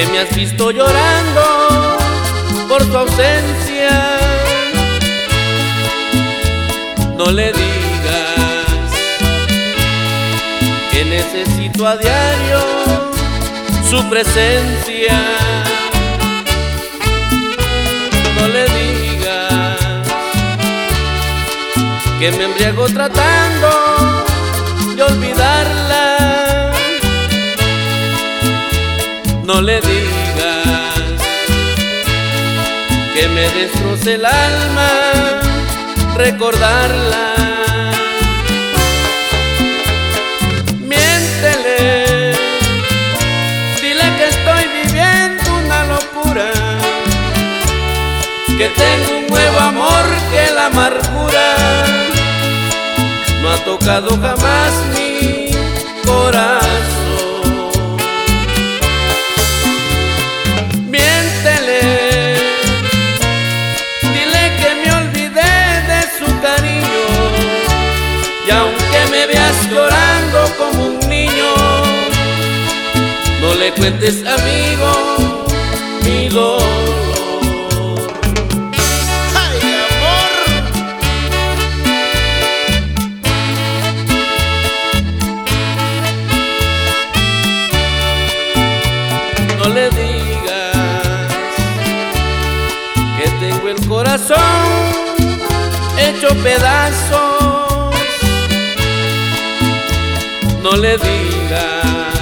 que me has visto llorando por tu ausencia. No le digas que necesito a diario su presencia. No le digas que me embriago tratando de olvidarla. No le digas que me destroce el alma recordarla. Miéntele, dile que estoy viviendo una locura, que tengo un nuevo amor, que la amargura no ha tocado jamás mi corazón. Miéntele, dile que me olvidé de su cariño, y aunque me veas llorando como un niño, no le cuentes, amigo, mi dolor. No le digas que tengo el corazón hecho pedazos. No le digas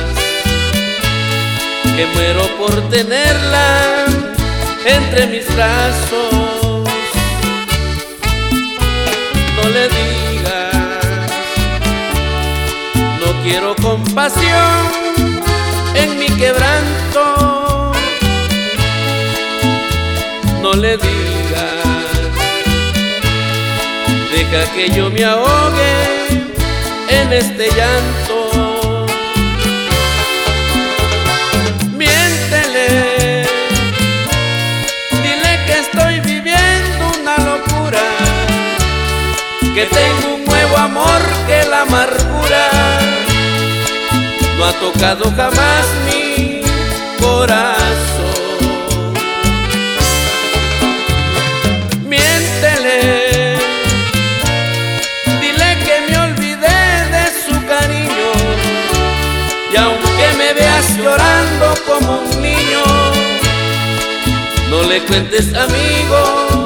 que muero por tenerla entre mis brazos. No le digas, no quiero compasión en mi quebranto. No le digas, deja que yo me ahogue en este llanto. Miéntele, dile que estoy viviendo una locura, que tengo un nuevo amor, que la amargura no ha tocado jamás mi corazón. Miéntele, dile que me olvidé de su cariño, y aunque me veas llorando como un niño, no le cuentes, amigo,